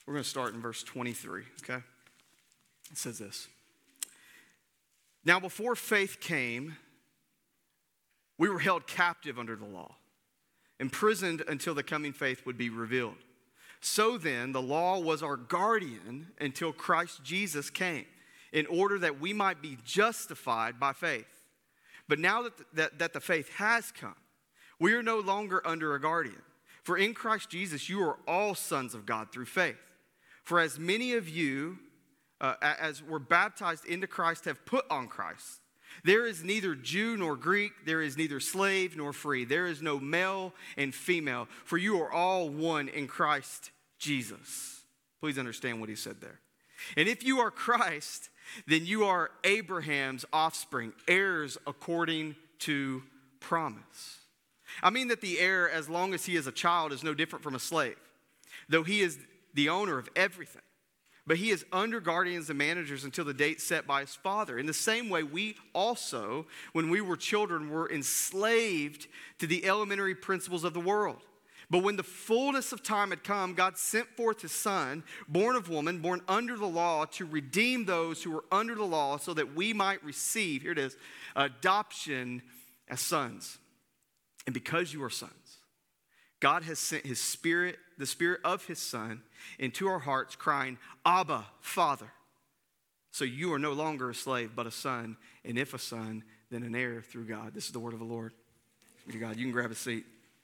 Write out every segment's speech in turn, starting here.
We're going to start in verse 23, okay? It says this. Now, before faith came, we were held captive under the law, imprisoned until the coming faith would be revealed. So then, the law was our guardian until Christ Jesus came, in order that we might be justified by faith. But now that the faith has come, we are no longer under a guardian. For in Christ Jesus, you are all sons of God through faith. For as many of you as were baptized into Christ have put on Christ. There is neither Jew nor Greek, there is neither slave nor free. There is no male and female, for you are all one in Christ Jesus. Please understand what he said there. And if you are Christ, then you are Abraham's offspring, heirs according to promise. I mean that the heir, as long as he is a child, is no different from a slave, though he is the owner of everything. But he is under guardians and managers until the date set by his father. In the same way, we also, when we were children, were enslaved to the elementary principles of the world. But when the fullness of time had come, God sent forth his son, born of woman, born under the law, to redeem those who were under the law so that we might receive, here it is, adoption as sons. And because you are sons, God has sent his Spirit, the Spirit of his Son, into our hearts, crying, Abba, Father. So you are no longer a slave, but a son. And if a son, then an heir through God. This is the word of the Lord. Be to God. You can grab a seat.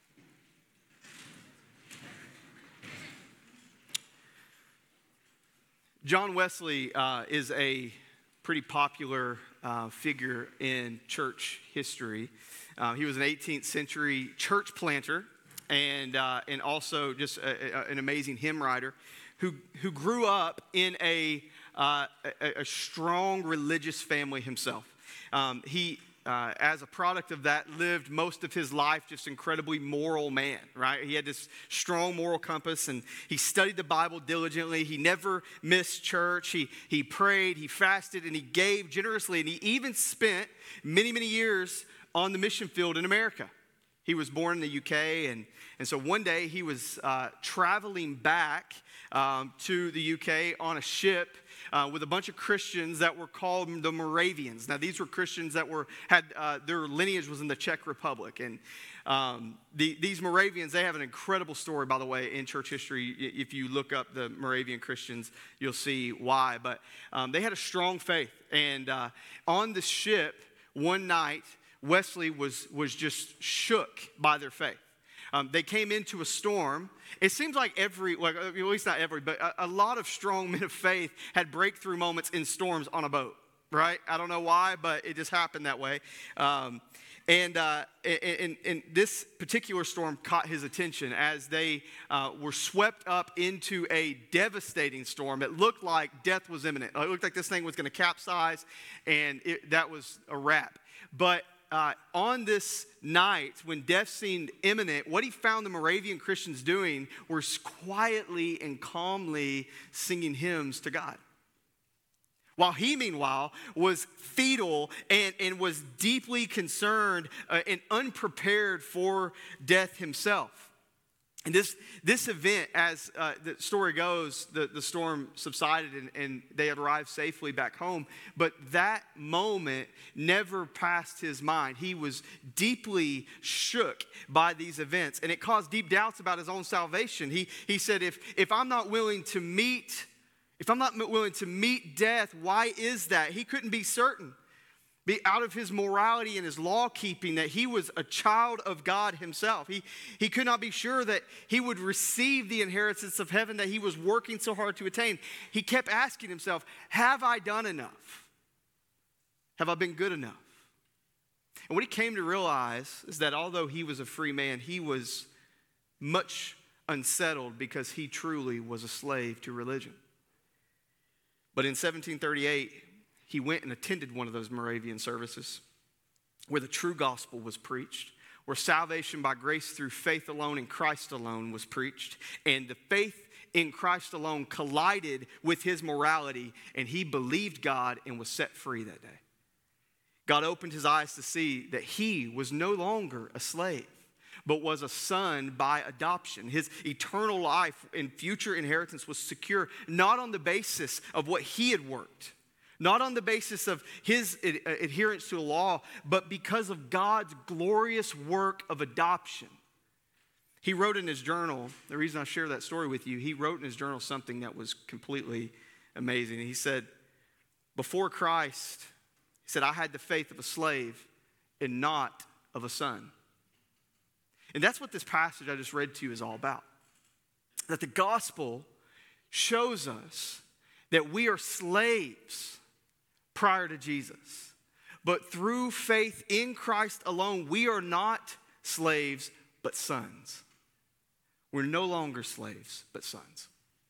John Wesley is a pretty popular figure in church history. He was an 18th century church planter and also just an amazing hymn writer who grew up in a strong religious family himself. He as a product of that, lived most of his life just incredibly moral man, right? He had this strong moral compass, and he studied the Bible diligently. He never missed church. He prayed, he fasted, and he gave generously, and he even spent many, many years on the mission field in America. He was born in the UK, and so one day he was traveling back to the UK on a ship with a bunch of Christians that were called the Moravians. Now, these were Christians that had their lineage was in the Czech Republic. And these Moravians, they have an incredible story, by the way, in church history. If you look up the Moravian Christians, you'll see why. But they had a strong faith. And on the ship, one night, Wesley was just shook by their faith. They came into a storm. It seems like at least not every, but a lot of strong men of faith had breakthrough moments in storms on a boat, right? I don't know why, but it just happened that way. And this particular storm caught his attention as they were swept up into a devastating storm. It looked like death was imminent. It looked like this thing was going to capsize, and that was a wrap. But on this night, when death seemed imminent, what he found the Moravian Christians doing was quietly and calmly singing hymns to God. While he, meanwhile, was fetal and was deeply concerned and unprepared for death himself. And this event, as the story goes, the storm subsided and they had arrived safely back home. But that moment never passed his mind. He was deeply shook by these events. And it caused deep doubts about his own salvation. He said, if I'm not willing to meet death, why is that? He couldn't be certain. Be out of his morality and his law keeping that he was a child of God himself. He could not be sure that he would receive the inheritance of heaven that he was working so hard to attain. He kept asking himself, have I done enough? Have I been good enough? And what he came to realize is that although he was a free man, he was much unsettled because he truly was a slave to religion. But in 1738, he went and attended one of those Moravian services where the true gospel was preached, where salvation by grace through faith alone in Christ alone was preached, and the faith in Christ alone collided with his morality, and he believed God and was set free that day. God opened his eyes to see that he was no longer a slave, but was a son by adoption. His eternal life and future inheritance was secure, not on the basis of what he had worked, not on the basis of his adherence to the law, but because of God's glorious work of adoption. He wrote in his journal, the reason I share that story with you, he wrote in his journal something that was completely amazing. He said, before Christ, he said, I had the faith of a slave and not of a son. And that's what this passage I just read to you is all about. That the gospel shows us that we are slaves prior to Jesus. But through faith in Christ alone, we are not slaves, but sons. We're no longer slaves, but sons.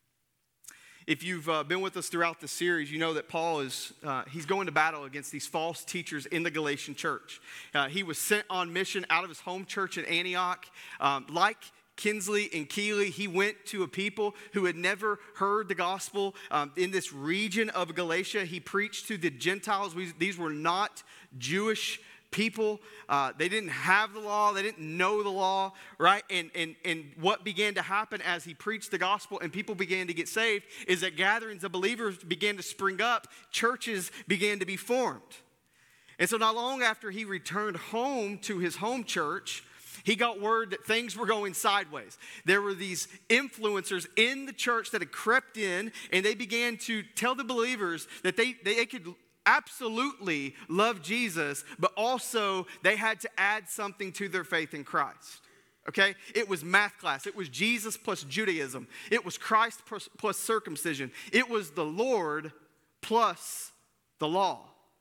If you've been with us throughout the series, you know that Paul he's going to battle against these false teachers in the Galatian church. He was sent on mission out of his home church in Antioch. Like Kinsley and Keeley, he went to a people who had never heard the gospel. In this region of Galatia, he preached to the Gentiles. These were not Jewish people. They didn't have the law. They didn't know the law, right? And what began to happen as he preached the gospel and people began to get saved is that gatherings of believers began to spring up. Churches began to be formed. And so not long after he returned home to his home church, he got word that things were going sideways. There were these influencers in the church that had crept in, and they began to tell the believers that they could absolutely love Jesus, but also they had to add something to their faith in Christ. Okay? It was math class. It was Jesus plus Judaism. It was Christ plus circumcision. It was the Lord plus the law,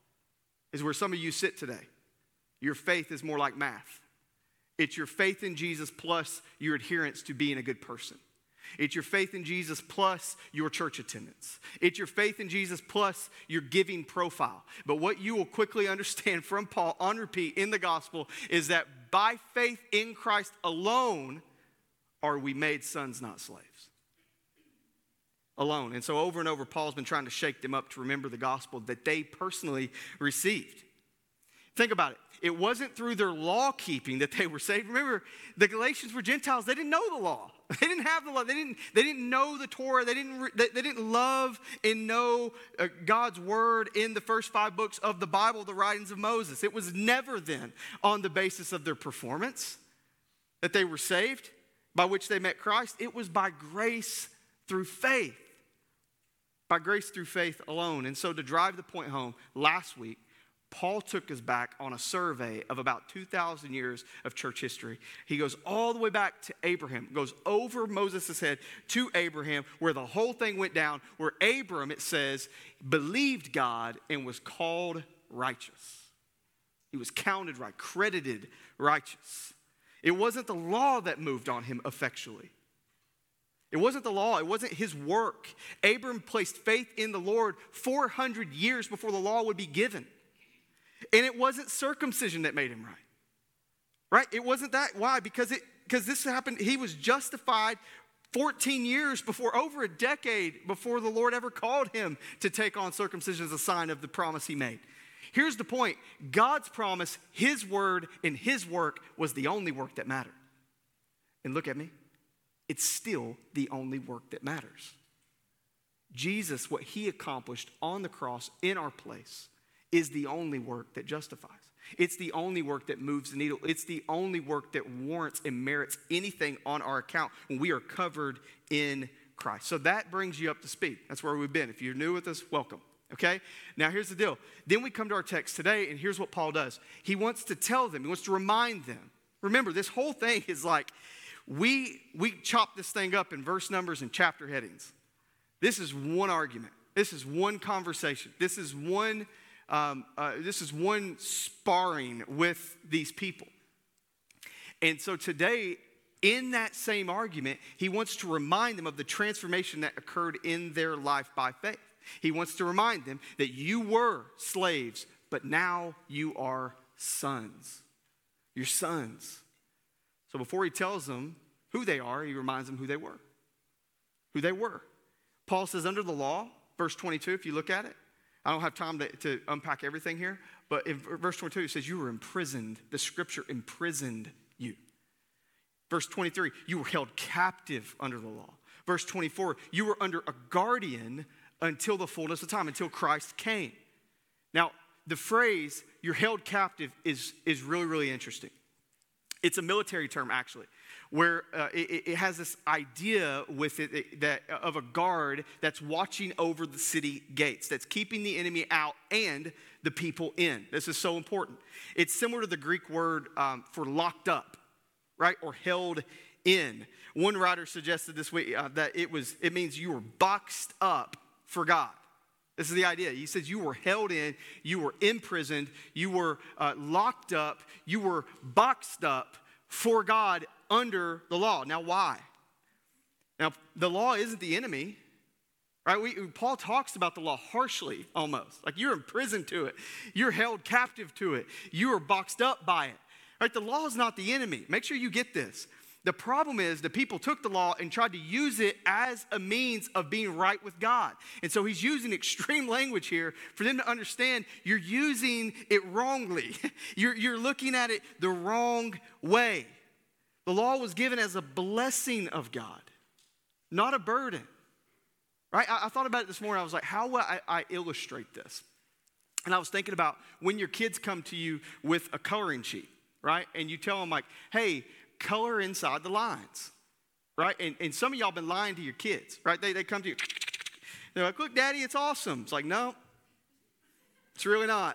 is where some of you sit today. Your faith is more like math. It's your faith in Jesus plus your adherence to being a good person. It's your faith in Jesus plus your church attendance. It's your faith in Jesus plus your giving profile. But what you will quickly understand from Paul on repeat in the gospel is that by faith in Christ alone are we made sons, not slaves. Alone. And so over and over, Paul's been trying to shake them up to remember the gospel that they personally received. Think about it. It wasn't through their law keeping that they were saved. Remember, the Galatians were Gentiles. They didn't know the law. They didn't have the law. They didn't know the Torah. They didn't love and know God's word in the first 5 books of the Bible, the writings of Moses. It was never then on the basis of their performance that they were saved, by which they met Christ. It was by grace through faith. By grace through faith alone. And so to drive the point home, last week, Paul took us back on a survey of about 2,000 years of church history. He goes all the way back to Abraham, goes over Moses' head to Abraham, where the whole thing went down, where Abram, it says, believed God and was called righteous. He was counted right, credited righteous. It wasn't the law that moved on him effectually. It wasn't the law. It wasn't his work. Abram placed faith in the Lord 400 years before the law would be given. And it wasn't circumcision that made him right. Right? It wasn't that. Why? Because this happened. He was justified 14 years before, over a decade before the Lord ever called him to take on circumcision as a sign of the promise he made. Here's the point. God's promise, his word, and his work was the only work that mattered. And look at me. It's still the only work that matters. Jesus, what he accomplished on the cross in our place, is the only work that justifies. It's the only work that moves the needle. It's the only work that warrants and merits anything on our account when we are covered in Christ. So that brings you up to speed. That's where we've been. If you're new with us, welcome. Okay? Now here's the deal. Then we come to our text today, and here's what Paul does. He wants to tell them, he wants to remind them. Remember, this whole thing is like, we chop this thing up in verse numbers and chapter headings. This is one argument. This is one conversation. This is one sparring with these people. And so today, in that same argument, he wants to remind them of the transformation that occurred in their life by faith. He wants to remind them that you were slaves, but now you are sons. You're sons. So before he tells them who they are, he reminds them who they were. Who they were. Paul says under the law, verse 22, if you look at it, I don't have time to unpack everything here, but in verse 22 it says you were imprisoned. The scripture imprisoned you. Verse 23, you were held captive under the law. Verse 24, you were under a guardian until the fullness of time, until Christ came. Now, the phrase, you're held captive, is really, really interesting. It's a military term, actually, where it has this idea with it that of a guard that's watching over the city gates, that's keeping the enemy out and the people in. This is so important. It's similar to the Greek word for locked up, right, or held in. One writer suggested this way that it means you were boxed up for God. This is the idea. He says you were held in, you were imprisoned, you were locked up, you were boxed up for God under the law. Now, why? Now, the law isn't the enemy, right? Paul talks about the law harshly, almost. Like you're imprisoned to it. You're held captive to it. You are boxed up by it. Right? The law is not the enemy. Make sure you get this. The problem is the people took the law and tried to use it as a means of being right with God. And so he's using extreme language here for them to understand you're using it wrongly. You're looking at it the wrong way. The law was given as a blessing of God, not a burden. Right? I thought about it this morning. I was like, how will I illustrate this? And I was thinking about when your kids come to you with a coloring sheet, right? And you tell them like, hey, color inside the lines, right? And some of y'all been lying to your kids, right? They come to you. They're like, look, Daddy, it's awesome. It's like, no, it's really not.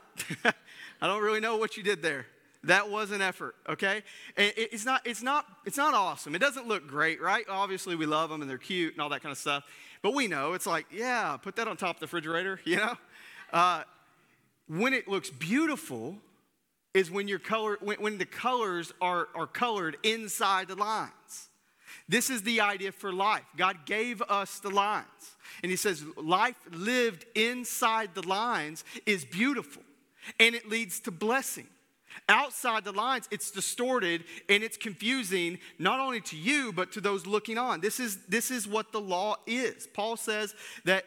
I don't really know what you did there. That was an effort, okay? And it's not awesome. It doesn't look great, right? Obviously, we love them and they're cute and all that kind of stuff. But we know it's like, yeah, put that on top of the refrigerator, you know? When it looks beautiful is when when the colors are colored inside the lines. This is the idea for life. God gave us the lines. And he says life lived inside the lines is beautiful and it leads to blessing. Outside the lines, it's distorted and it's confusing, not only to you, but to those looking on. This is what the law is. Paul says that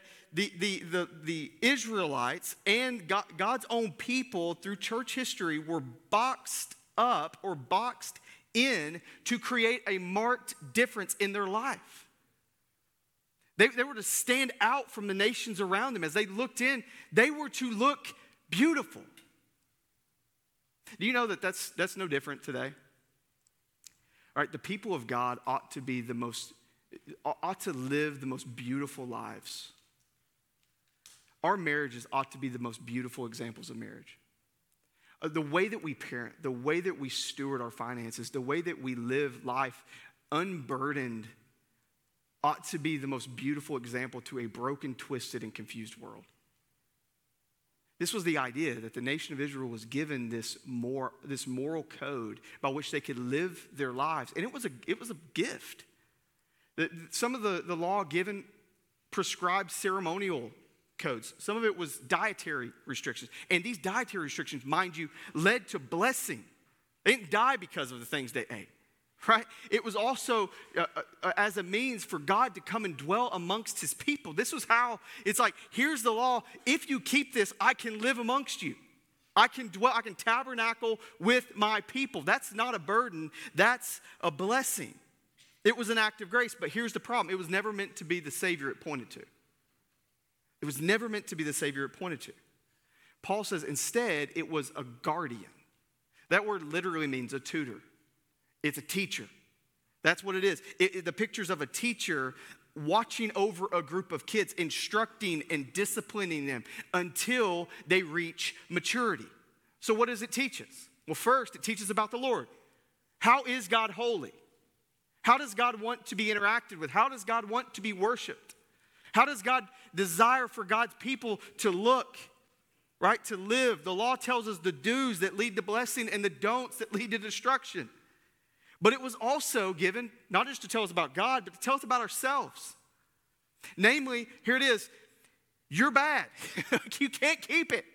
the Israelites and God's own people through church history were boxed up or boxed in to create a marked difference in their life. They were to stand out from the nations around them. As they looked in, they were to look beautiful. Do you know that that's no different today? All right, the people of God ought to live the most beautiful lives. Our marriages ought to be the most beautiful examples of marriage. The way that we parent, the way that we steward our finances, the way that we live life unburdened ought to be the most beautiful example to a broken, twisted, and confused world. This was the idea that the nation of Israel was given this moral code by which they could live their lives. And it was a gift. Some of the law given prescribed ceremonial codes. Some of it was dietary restrictions. And these dietary restrictions, mind you, led to blessing. They didn't die because of the things they ate. Right? It was also as a means for God to come and dwell amongst his people. This was how, it's like, here's the law. If you keep this, I can live amongst you. I can tabernacle with my people. That's not a burden. That's a blessing. It was an act of grace, but here's the problem. It was never meant to be the Savior it pointed to. It was never meant to be the Savior it pointed to. Paul says instead it was a guardian. That word literally means a tutor. It's a teacher. That's what it is. The pictures of a teacher watching over a group of kids, instructing and disciplining them until they reach maturity. So what does it teach us? Well, first, it teaches about the Lord. How is God holy? How does God want to be interacted with? How does God want to be worshiped? How does God desire for God's people to look, right, to live? The law tells us the do's that lead to blessing and the don'ts that lead to destruction. But it was also given, not just to tell us about God, but to tell us about ourselves. Namely, here it is, you're bad. You can't keep it.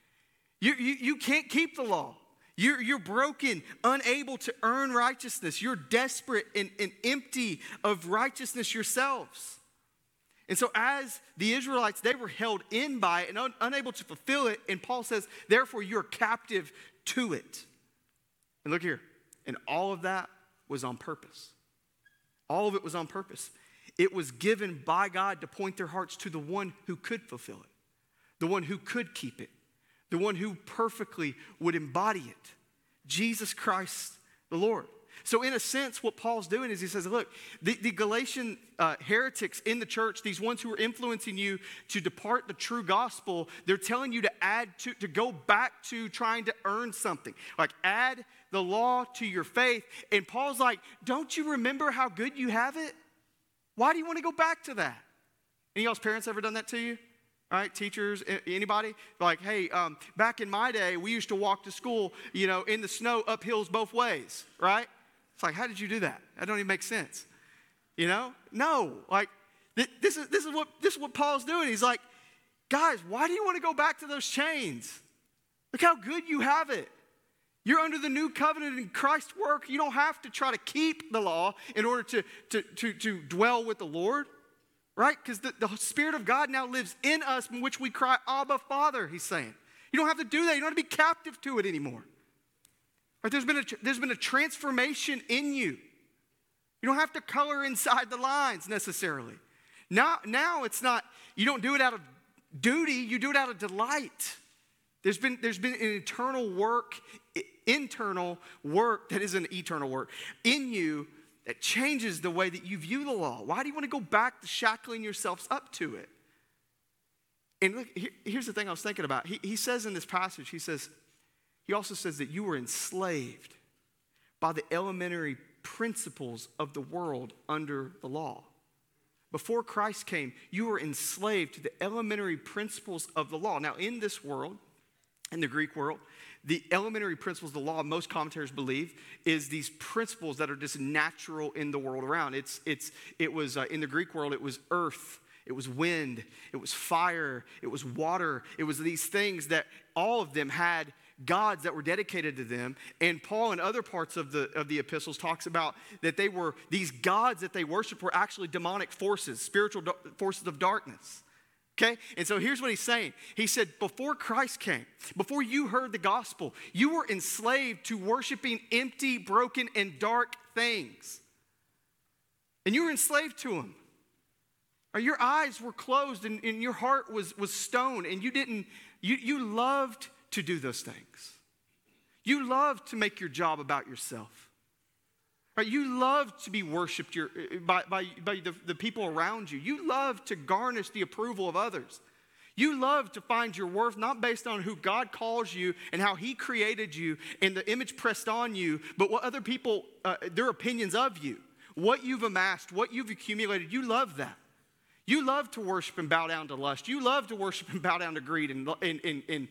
You can't keep the law. You're broken, unable to earn righteousness. You're desperate and empty of righteousness yourselves. And so as the Israelites, they were held in by it and unable to fulfill it. And Paul says, therefore, you're captive to it. And look here, and all of that was on purpose. All of it was on purpose. It was given by God to point their hearts to the one who could fulfill it, the one who could keep it, the one who perfectly would embody it, Jesus Christ the Lord. So in a sense, what Paul's doing is he says, look, the Galatian heretics in the church, these ones who are influencing you to depart the true gospel, they're telling you to to go back to trying to earn something. Like add the law to your faith. And Paul's like, don't you remember how good you have it? Why do you want to go back to that? Any of y'all's parents ever done that to you? All right, teachers, anybody? Like, hey, back in my day, we used to walk to school, in the snow up hills both ways, right? It's like, how did you do that? That don't even make sense. No, like this is what Paul's doing. He's like, guys, why do you want to go back to those chains? Look how good you have it. You're under the new covenant in Christ's work. You don't have to try to keep the law in order to dwell with the Lord, right? Because the Spirit of God now lives in us, in which we cry, Abba, Father, he's saying. You don't have to do that. You don't have to be captive to it anymore. Right? There's been a transformation in you. You don't have to color inside the lines necessarily. Now it's not, you don't do it out of duty, you do it out of delight. There's been an internal work that isn't eternal work in you that changes the way that you view the law. Why do you want to go back to shackling yourselves up to it? And look, here's the thing I was thinking about. He says in this passage, he also says that you were enslaved by the elementary principles of the world under the law. Before Christ came, you were enslaved to the elementary principles of the law. Now, in this world, in the Greek world, the elementary principles of the law, most commentators believe, is these principles that are just natural in the world around. It was in the Greek world, it was earth, it was wind, it was fire, it was water. It was these things that all of them had gods that were dedicated to them. And Paul in other parts of the epistles talks about that these gods that they worshiped were actually demonic forces, spiritual forces of darkness. Okay? And so here's what he's saying. He said, before Christ came, before you heard the gospel, you were enslaved to worshiping empty, broken, and dark things. And you were enslaved to them. Or your eyes were closed and your heart was stone, and you loved to do those things. You loved to make your job about yourself. Right? You love to be worshiped by the people around you. You love to garnish the approval of others. You love to find your worth not based on who God calls you and how he created you and the image pressed on you, but what other people, their opinions of you, what you've amassed, what you've accumulated. You love that. You love to worship and bow down to lust. You love to worship and bow down to greed and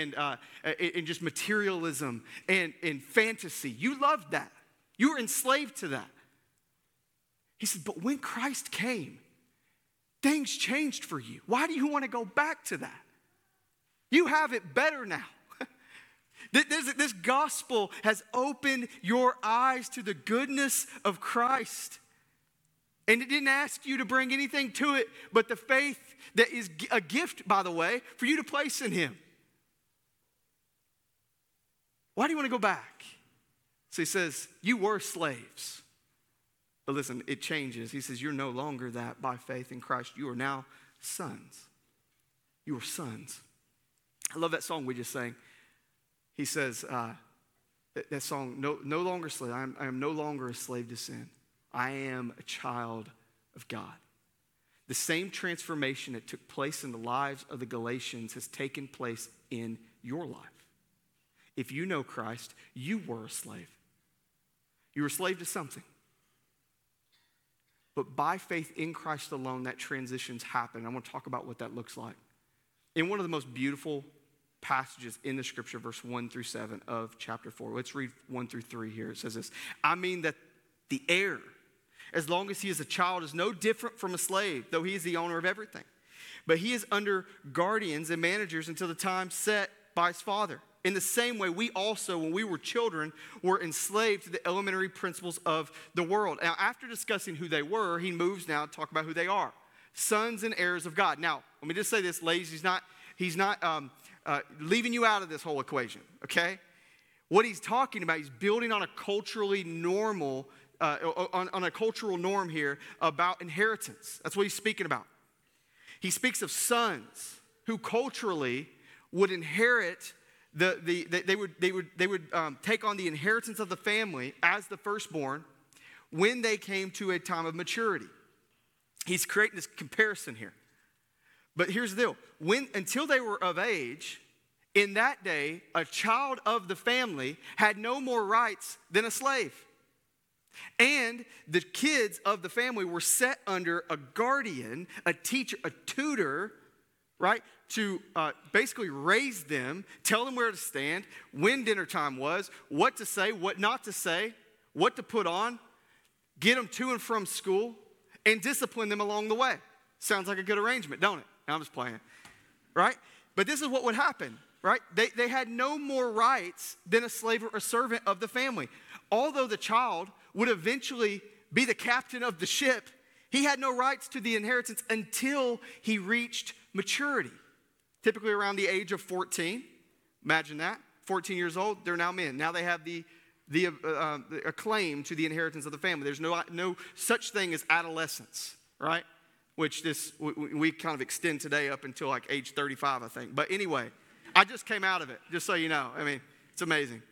just materialism and fantasy. You loved that. You were enslaved to that. He said, but when Christ came, things changed for you. Why do you want to go back to that? You have it better now. This gospel has opened your eyes to the goodness of Christ. And it didn't ask you to bring anything to it but the faith that is a gift, by the way, for you to place in him. Why do you want to go back? So he says, you were slaves. But listen, it changes. He says, you're no longer that by faith in Christ. You are now sons. You are sons. I love that song we just sang. He says, that song, no longer slave. I am no longer a slave to sin. I am a child of God. The same transformation that took place in the lives of the Galatians has taken place in your life. If you know Christ, you were a slave. You were a slave to something. But by faith in Christ alone, that transition's happened. I want to talk about what that looks like. In one of the most beautiful passages in the scripture, verse 1 through 7 of chapter 4. Let's read 1 through 3 here. It says this, I mean that the heir, as long as he is a child, is no different from a slave, though he is the owner of everything. But he is under guardians and managers until the time set by his father. In the same way, we also, when we were children, were enslaved to the elementary principles of the world. Now, after discussing who they were, he moves now to talk about who they are. Sons and heirs of God. Now, let me just say this, ladies. He's not leaving you out of this whole equation, okay? what he's talking about, he's building on a culturally normal, on a cultural norm here about inheritance. That's what he's speaking about. He speaks of sons who culturally would inherit they would take on the inheritance of the family as the firstborn when they came to a time of maturity. He's creating this comparison here. But here's the deal. Until they were of age, in that day, a child of the family had no more rights than a slave. And the kids of the family were set under a guardian, a teacher, a tutor, right, to basically raise them, tell them where to stand, when dinner time was, what to say, what not to say, what to put on, get them to and from school, and discipline them along the way. Sounds like a good arrangement, don't it? I'm just playing, right? But this is what would happen, right? They had no more rights than a slave or a servant of the family. Although the child would eventually be the captain of the ship, he had no rights to the inheritance until he reached maturity, typically around the age of 14. Imagine that, 14 years old, they're now men. Now they have a claim to the inheritance of the family. There's no such thing as adolescence, right? Which we kind of extend today up until like age 35, I think. But anyway, I just came out of it, just so you know. I mean, it's amazing.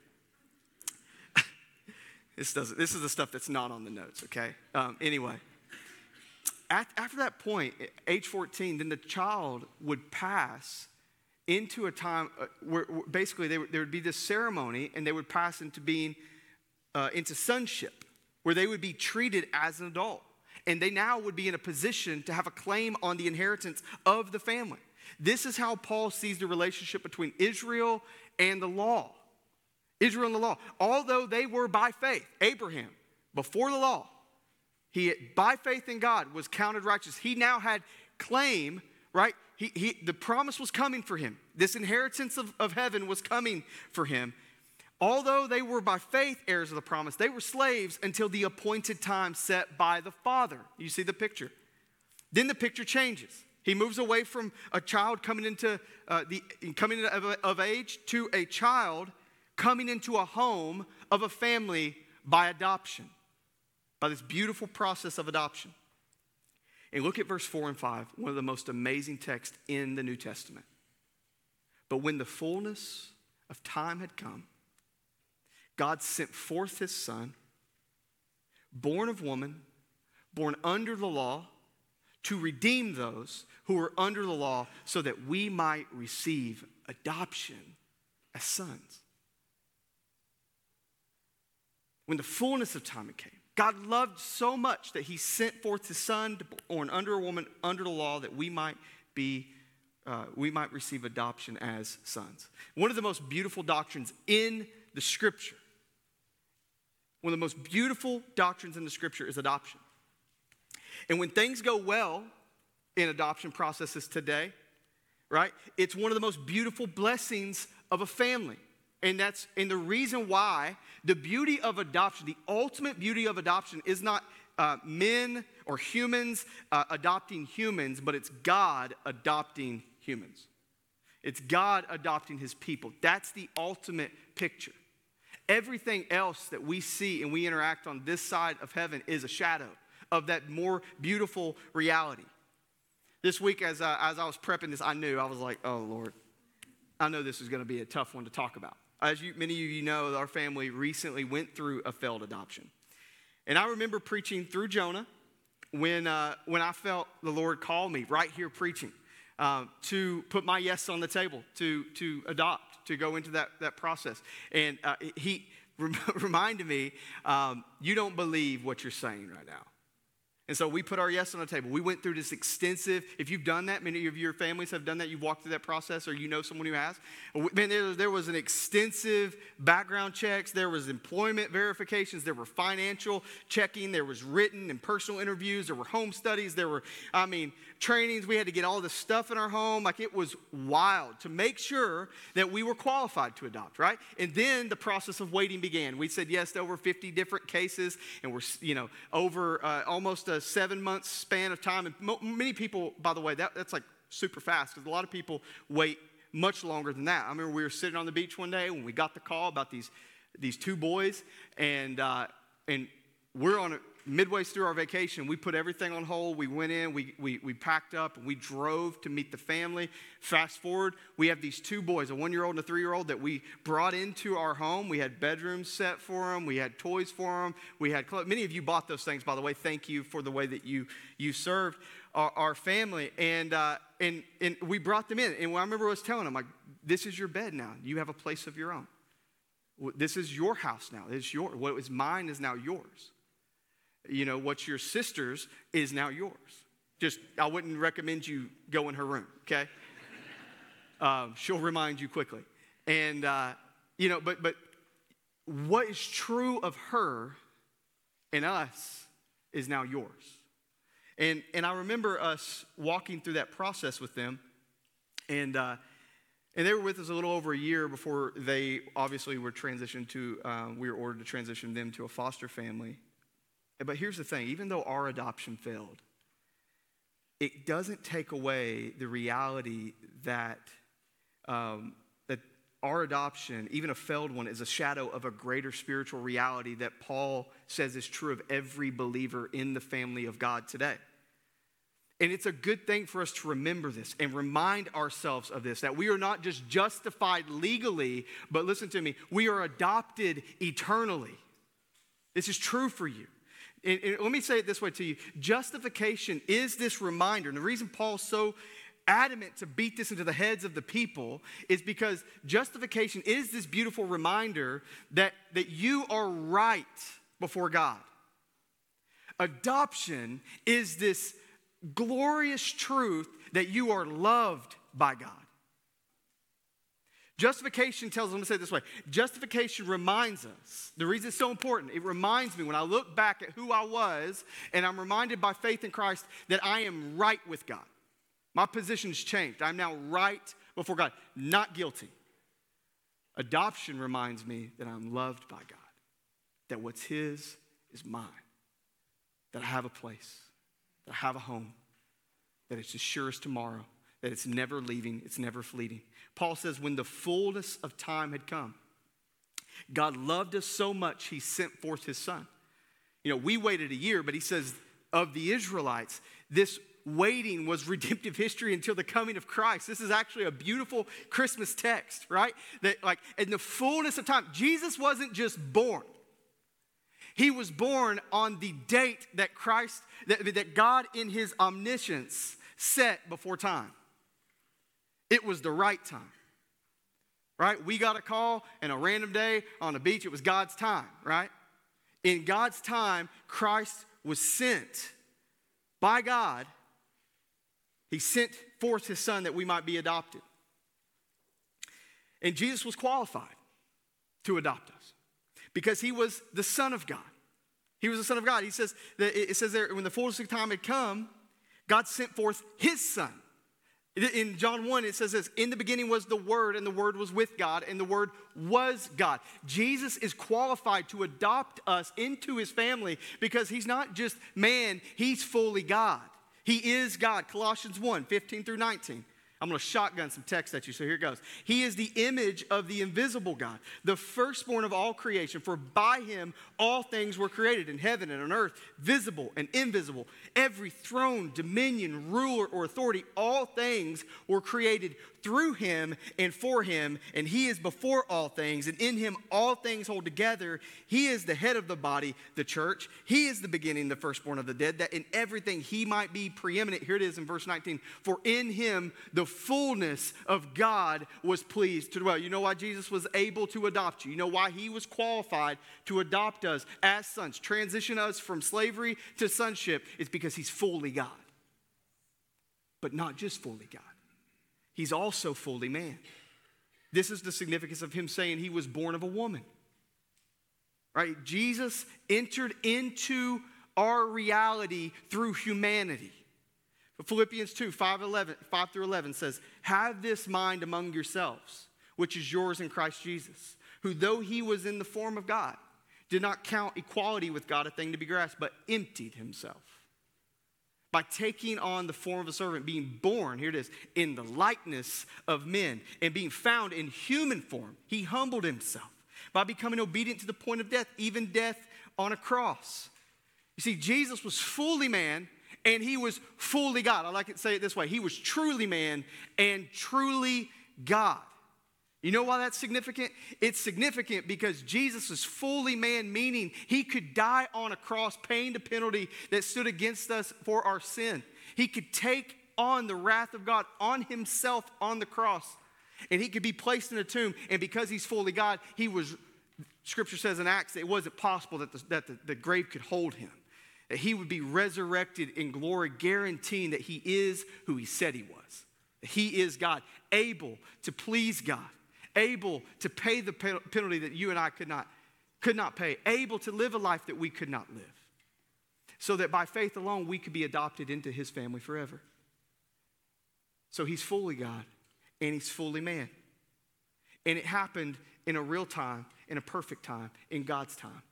This is the stuff that's not on the notes, okay? Anyway, after that point, age 14, then the child would pass into a time where basically there would be this ceremony, and they would pass into being into sonship, where they would be treated as an adult. And they now would be in a position to have a claim on the inheritance of the family. This is how Paul sees the relationship between Israel and the law. Israel and the law. Although they were by faith, Abraham, before the law, he by faith in God was counted righteous. He now had claim, right? The promise was coming for him. This inheritance of heaven was coming for him. Although they were by faith heirs of the promise, they were slaves until the appointed time set by the Father. You see the picture. Then the picture changes. He moves away from a child coming into of age to a child coming into a home of a family by adoption, by this beautiful process of adoption. And look at verse 4 and 5, one of the most amazing texts in the New Testament. But when the fullness of time had come, God sent forth his son, born of woman, born under the law, to redeem those who were under the law so that we might receive adoption as sons. When the fullness of time came, God loved so much that he sent forth his son, born under a woman, under the law, that we might receive adoption as sons. One of the most beautiful doctrines in the Scripture, one of the most beautiful doctrines in the Scripture is adoption. And when things go well in adoption processes today, right, it's one of the most beautiful blessings of a family. And the reason why the beauty of adoption, the ultimate beauty of adoption is not men or humans adopting humans, but it's God adopting humans. It's God adopting his people. That's the ultimate picture. Everything else that we see and we interact on this side of heaven is a shadow of that more beautiful reality. This week, as I was prepping this, I was like, oh, Lord, I know this is going to be a tough one to talk about. As many of you know, our family recently went through a failed adoption. And I remember preaching through Jonah when I felt the Lord call me right here preaching to put my yes on the table, to adopt, to go into that process. And he reminded me, you don't believe what you're saying right now. And so we put our yes on the table. We went through this extensive, if you've done that, many of your families have done that, you've walked through that process, or you know someone who has. Man, there was an extensive background checks, there was employment verifications, there were financial checking, there was written and personal interviews, there were home studies, there were, trainings. We had to get all this stuff in our home. Like, it was wild to make sure that we were qualified to adopt, right? And then the process of waiting began. We said yes to over 50 different cases, and we're, over almost a 7-month span of time. And many people, by the way, that's like super fast, because a lot of people wait much longer than that. I remember we were sitting on the beach one day when we got the call about these these two boys, and we're on midway through our vacation. We put everything on hold. We went in, we packed up, and we drove to meet the family. Fast forward, we have these two boys, a 1-year-old and a 3-year-old, that we brought into our home. We had bedrooms set for them. We had toys for them. We had clothes. Many of you bought those things, by the way. Thank you for the way that you served our family. And we brought them in. And I remember I was telling them, like, this is your bed now. You have a place of your own. This is your house now. It's yours. What was mine is now yours. You know, what's your sister's is now yours. Just, I wouldn't recommend you go in her room, okay? She'll remind you quickly. And, but what is true of her and us is now yours. And I remember us walking through that process with them, and they were with us a little over a year before they obviously were transitioned to, we were ordered to transition them to a foster family. But here's the thing, even though our adoption failed, it doesn't take away the reality that that our adoption, even a failed one, is a shadow of a greater spiritual reality that Paul says is true of every believer in the family of God today. And it's a good thing for us to remember this and remind ourselves of this, that we are not just justified legally, but listen to me, we are adopted eternally. This is true for you. And let me say it this way to you. Justification is this reminder. And the reason Paul's so adamant to beat this into the heads of the people is because justification is this beautiful reminder that you are right before God. Adoption is this glorious truth that you are loved by God. Justification tells us, let me say it this way, justification reminds us, the reason it's so important, it reminds me when I look back at who I was and I'm reminded by faith in Christ that I am right with God. My position's changed. I'm now right before God, not guilty. Adoption reminds me that I'm loved by God, that what's His is mine, that I have a place, that I have a home, that it's as sure as tomorrow, that it's never leaving, it's never fleeting. Paul says, when the fullness of time had come, God loved us so much, He sent forth His Son. You know, we waited a year, but He says of the Israelites, this waiting was redemptive history until the coming of Christ. This is actually a beautiful Christmas text, right? That, like, in the fullness of time, Jesus wasn't just born. He was born on the date that Christ, that God in His omniscience set before time. It was the right time, right? We got a call and a random day on the beach. It was God's time, right? In God's time, Christ was sent by God. He sent forth His Son that we might be adopted. And Jesus was qualified to adopt us because He was the Son of God. He was the Son of God. He says that it says there, when the fullness of time had come, God sent forth His Son. In John 1, it says this, in the beginning was the Word, and the Word was with God, and the Word was God. Jesus is qualified to adopt us into His family because He's not just man, He's fully God. He is God. Colossians 1, 15 through 19. I'm going to shotgun some text at you, so here it goes. He is the image of the invisible God, the firstborn of all creation, for by Him all things were created in heaven and on earth, visible and invisible. Every throne, dominion, ruler, or authority, all things were created through Him and for Him, and He is before all things, and in Him all things hold together. He is the head of the body, the church. He is the beginning, the firstborn of the dead, that in everything He might be preeminent. Here it is in verse 19. For in Him the fullness of God was pleased to dwell. You know why Jesus was able to adopt you? You know why He was qualified to adopt us as sons, transition us from slavery to sonship? It's because He's fully God. But not just fully God. He's also fully man. This is the significance of Him saying He was born of a woman. Right? Jesus entered into our reality through humanity. Philippians 2, 5 through 11 says, have this mind among yourselves, which is yours in Christ Jesus, who though He was in the form of God, did not count equality with God a thing to be grasped, but emptied Himself. By taking on the form of a servant, being born, here it is, in the likeness of men, and being found in human form, He humbled Himself by becoming obedient to the point of death, even death on a cross. You see, Jesus was fully man and he was fully God. I like to say it this way. He was truly man and truly God. You know why that's significant? It's significant because Jesus is fully man, meaning he could die on a cross, paying the penalty that stood against us for our sin. He could take on the wrath of God on himself on the cross, and he could be placed in a tomb. And because he's fully God, Scripture says in Acts, that it wasn't possible that the grave could hold him. That he would be resurrected in glory, guaranteeing that he is who he said he was. He is God, able to please God, able to pay the penalty that you and I could not pay, able to live a life that we could not live, so that by faith alone we could be adopted into his family forever. So he's fully God and he's fully man. And it happened in a real time, in a perfect time, in God's time.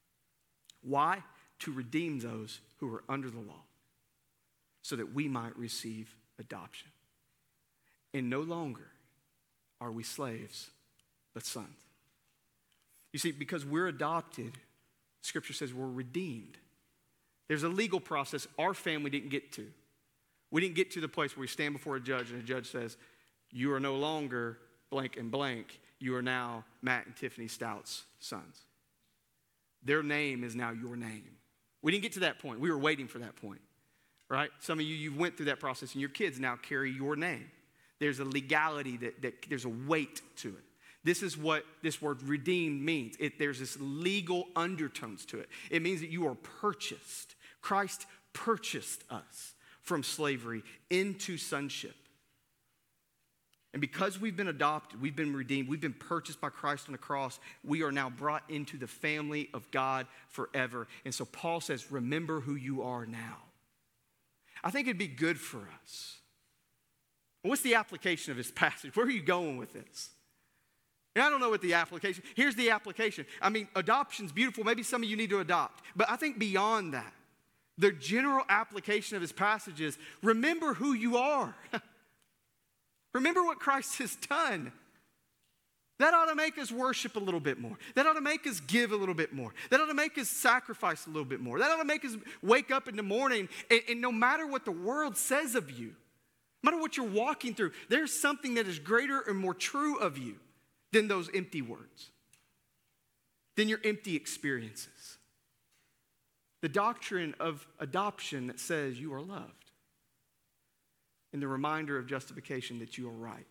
Why? To redeem those who are under the law, so that we might receive adoption. And no longer are we slaves, but sons. You see, because we're adopted, Scripture says we're redeemed. There's a legal process our family didn't get to. We didn't get to the place where we stand before a judge and a judge says, you are no longer blank and blank. You are now Matt and Tiffany Stout's sons. Their name is now your name. We didn't get to that point. We were waiting for that point, right? Some of you went through that process, and your kids now carry your name. There's a legality that there's a weight to it. This is what this word redeemed means. There's this legal undertones to it. It means that you are purchased. Christ purchased us from slavery into sonship. And because we've been adopted, we've been redeemed, we've been purchased by Christ on the cross, we are now brought into the family of God forever. And so Paul says, remember who you are now. I think it'd be good for us. What's the application of this passage? Where are you going with this? And I don't know what the application. Here's the application. I mean, adoption's beautiful. Maybe some of you need to adopt. But I think beyond that, the general application of this passage is remember who you are. Remember what Christ has done. That ought to make us worship a little bit more. That ought to make us give a little bit more. That ought to make us sacrifice a little bit more. That ought to make us wake up in the morning and no matter what the world says of you, no matter what you're walking through, there's something that is greater and more true of you than those empty words, than your empty experiences. The doctrine of adoption that says you are loved. And the reminder of justification that you are right.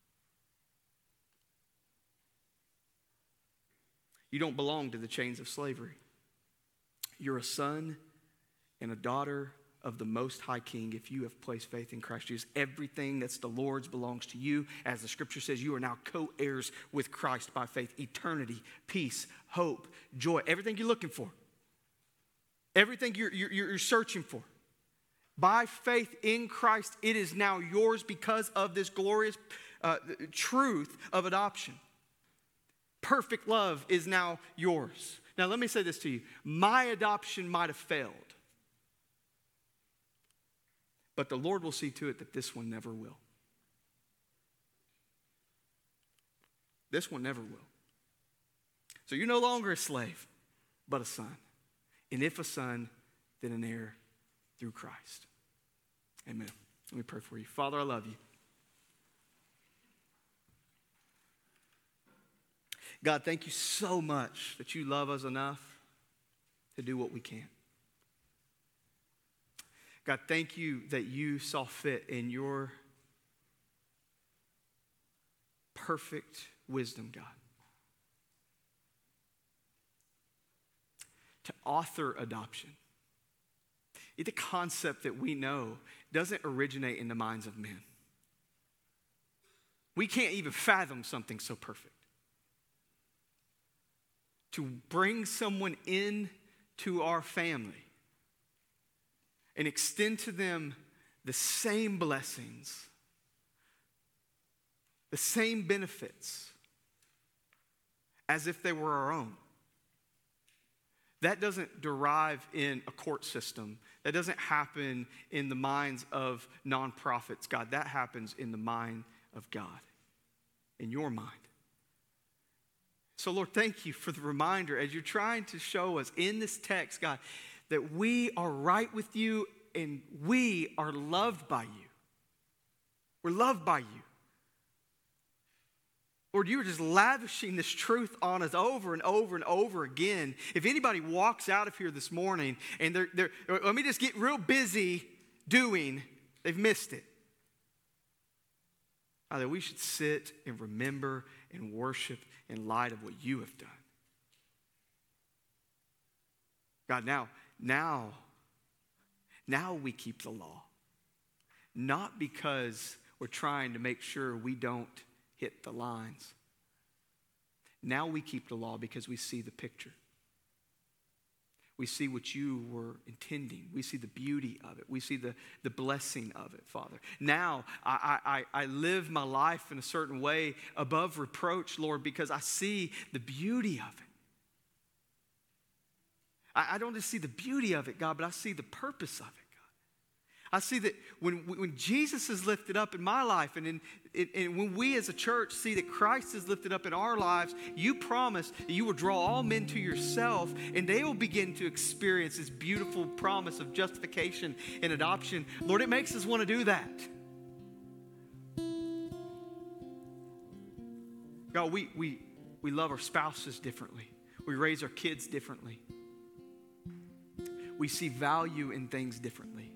You don't belong to the chains of slavery. You're a son and a daughter of the Most High King if you have placed faith in Christ Jesus. Everything that's the Lord's belongs to you. As the Scripture says, you are now co-heirs with Christ by faith. Eternity, peace, hope, joy, everything you're looking for. Everything you're searching for. By faith in Christ, it is now yours because of this glorious truth of adoption. Perfect love is now yours. Now, let me say this to you. My adoption might have failed, but the Lord will see to it that this one never will. This one never will. So you're no longer a slave, but a son. And if a son, then an heir through Christ. Amen. Let me pray for you. Father, I love you. God, thank you so much that you love us enough to do what we can. God, thank you that you saw fit in your perfect wisdom, God, to author adoption. The concept that we know doesn't originate in the minds of men. We can't even fathom something so perfect. To bring someone into our family and extend to them the same blessings, the same benefits as if they were our own. That doesn't derive in a court system. That doesn't happen in the minds of nonprofits, God. That happens in the mind of God, in your mind. So, Lord, thank you for the reminder as you're trying to show us in this text, God, that we are right with you and we are loved by you. We're loved by you. Lord, you are just lavishing this truth on us over and over and over again. If anybody walks out of here this morning and they're let me just get real busy doing, they've missed it. Father, we should sit and remember and worship in light of what you have done. God, now we keep the law. Not because we're trying to make sure we don't hit the lines. Now we keep the law because we see the picture. We see what you were intending. We see the beauty of it. We see the blessing of it, Father. Now I live my life in a certain way above reproach, Lord, because I see the beauty of it. I don't just see the beauty of it, God, but I see the purpose of it, God. I see that when Jesus is lifted up in my life and when we as a church see that Christ is lifted up in our lives, you promise that you will draw all men to yourself and they will begin to experience this beautiful promise of justification and adoption. Lord, it makes us want to do that. God, we love our spouses differently. We raise our kids differently. We see value in things differently.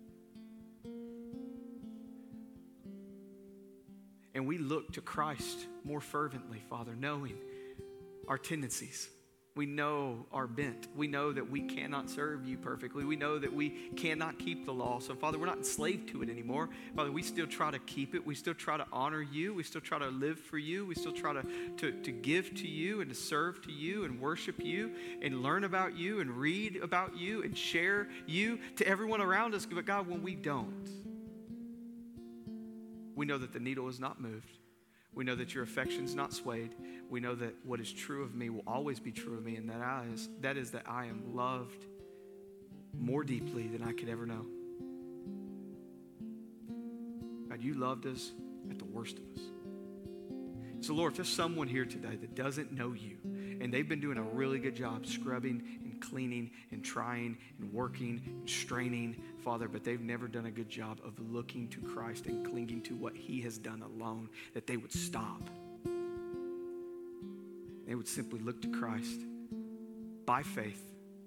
And we look to Christ more fervently, Father, knowing our tendencies. We know our bent. We know that we cannot serve you perfectly. We know that we cannot keep the law. So, Father, we're not enslaved to it anymore. Father, we still try to keep it. We still try to honor you. We still try to live for you. We still try to give to you and to serve to you and worship you and learn about you and read about you and share you to everyone around us. But, God, when we don't, we know that the needle is not moved. We know that your affection's not swayed. We know that what is true of me will always be true of me, and that is that I am loved more deeply than I could ever know. God, you loved us at the worst of us. So, Lord, if there's someone here today that doesn't know you, and they've been doing a really good job scrubbing and cleaning and trying and working and straining, Father, but they've never done a good job of looking to Christ and clinging to what he has done alone, that they would stop. They would simply look to Christ by faith.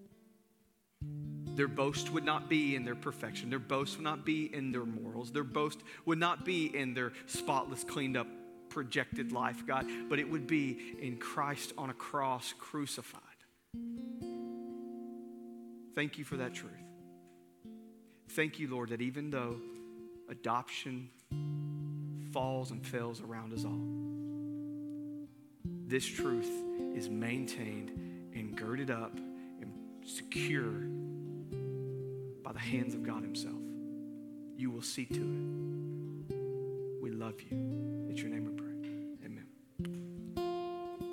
Their boast would not be in their perfection. Their boast would not be in their morals. Their boast would not be in their spotless, cleaned up, projected life, God, but it would be in Christ on a cross crucified. Thank you for that truth. Thank you, Lord, that even though adoption falls and fails around us all, this truth is maintained and girded up and secure by the hands of God himself. You will see to it. We love you. In your name we pray.